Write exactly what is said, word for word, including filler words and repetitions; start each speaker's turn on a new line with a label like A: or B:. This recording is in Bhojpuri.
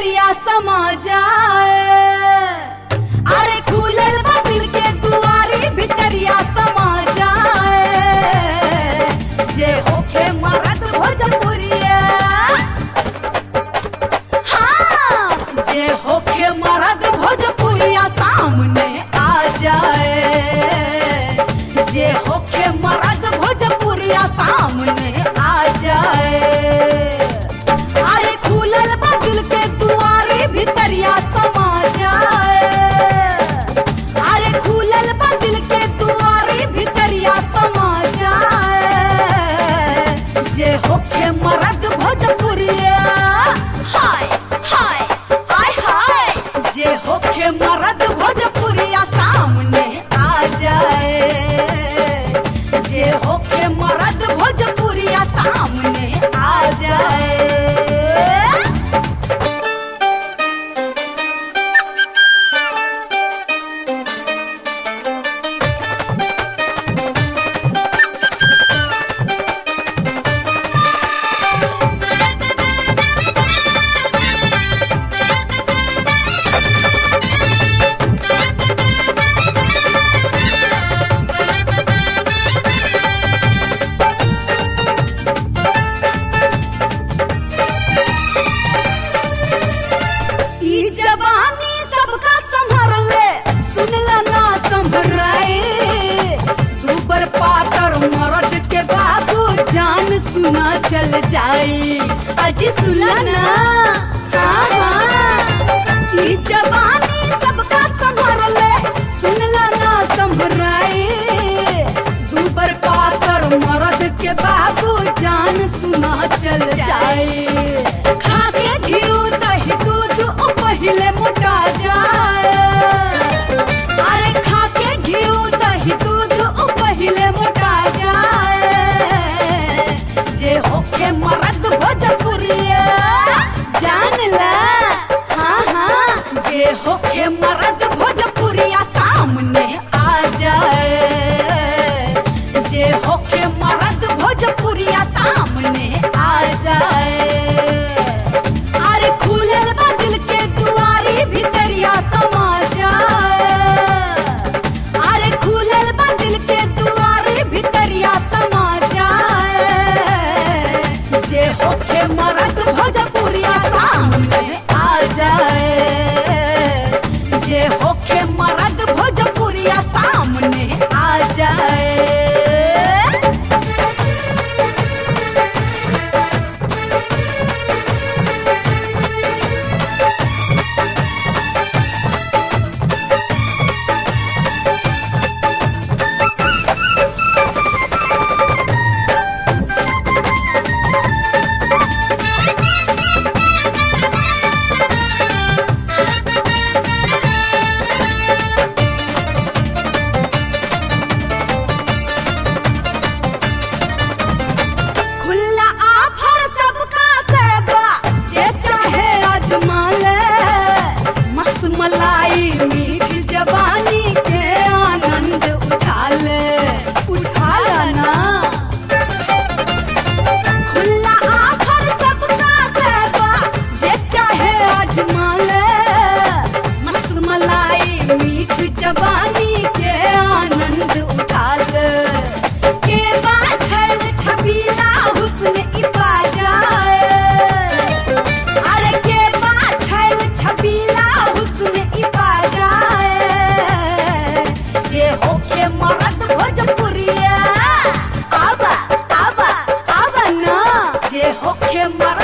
A: भितरिया समा जाए। अरे खुलल बा दिल के दुआरी भितरिया समा जाए। जे होखे मरद भोजपुरिया, हाँ जे होखे मरद भोजपुरिया सामने आ जाए। जे होखे मरद भोजपुरिया सामने आ जाए। अरे खुलल बा दिल के दुआरी भितरिया समा जाए। अरे खुलल बा दिल के दुआरी भितरिया समा जाए। जे होखे मरद भोजपुरिया, हाय हाय आय हाय, जे होखे मरद भोजपुरिया सामने आ जाए। जे होखे मरद भोजपुरिया सामने आ जाए। जवानी सबका संभर ले, सुनला ना संभराए। दूबर पातर मरद के बाबू जान सुना चल जाए। अजी सुला ना, हाँ हाँ ई जवानी सबका संभर ले, सुनला ना संभराए। दूबर पातर मरद के बाबू जान सुना चल जाए। खा के घिउ दही दूध पहिले मोटा जाए। अरे खा के घिउ दही दूध पहिले मोटा जाए। जे होखे मरद भोजपुरिया जान ला, हाँ हाँ जे होखे मरद भोजपुरिया सामने आ जाए। जे होखे मरद भोजपुरिया सामने आ जाए। अरे खुलल बा दिल के दुआरी भितरिया समा जाए। अरे खुलल बा दिल के दुआरी भितरिया समा जाए। जे होखे मरद भोजपुरिया सामने आ जाए। जे होखे मरद भोजपुरिया सामने आ जाए। खुला आफर सबका सेवा, जे चाहे आजमा ले। मस्त मलाई मीठ जवानी के आनंद उठा ले, उठा ना। खुला आफर सबका सेवा, जे चाहे आजमा ले। मस्त मलाई मीठ जवानी के आनंद उठा ले। के बात छल छबीला हुस्न इपा जाए। अरे के बात छल छबीला हुस्न इपा जाए। जे होखे मरद भोजपुरिया आवा आवा आवा ना। जे होखे मरद